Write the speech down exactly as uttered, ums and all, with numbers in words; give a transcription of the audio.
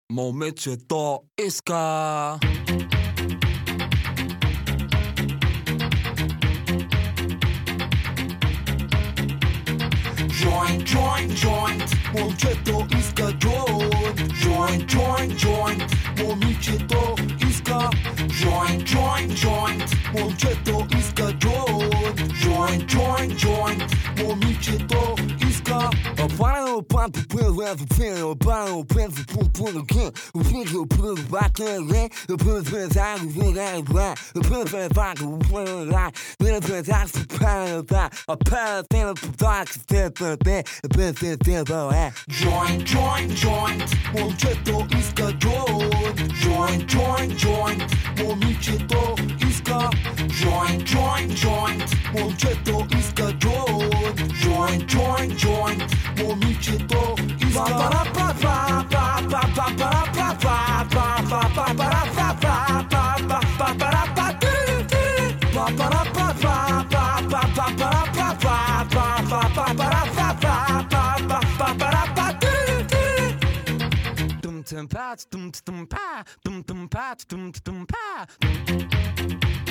Mon métier to iska. Joint, joint, joint, mon métier to iska joint. Joint, joint, joint, mon métier to iska. Joint, joint, joint, mon métier to iska joint. Joint, joint, joint, mon métier to iska. Para o papo pelo lado pelo para o peso por por aqui. O vídeo por bater, o por pesar o virar lá, o por pesar o por lá, o pesar se para lá, a para ter o toque ter ter, o pesar ter é. Joint, joint, joint, mon métier to iska joint. Joint, joint, joint, mon métier to iska. Joint, joint, joint, mon métier to iska joint. Joint, joint, joint, mon métier to iska. Para pa pa pa pa pa para pa pa pa pa pa para pa pa pa pa pa para pa pa para pa pa pa pa pa para pa pa pa pa pa para pa pa pa pa para pa tum tum pa tum tum pa tum tum pa tum tum pa